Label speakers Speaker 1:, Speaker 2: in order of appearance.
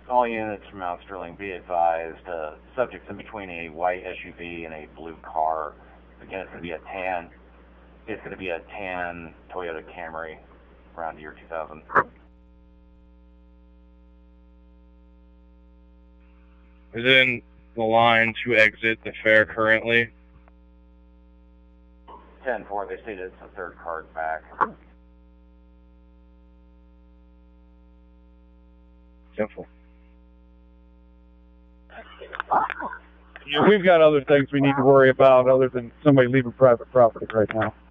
Speaker 1: All units from Mount Sterling, be advised, subjects in between a white SUV and a blue car. Again, it's going to be a tan. It's going to be a tan Toyota Camry around the year 2000.
Speaker 2: Is in the line to exit the fair currently?
Speaker 1: 10-4, they stated it's the third card back.
Speaker 2: Simple.
Speaker 3: Yeah, we've got other things we need to worry about other than somebody leaving private property right now.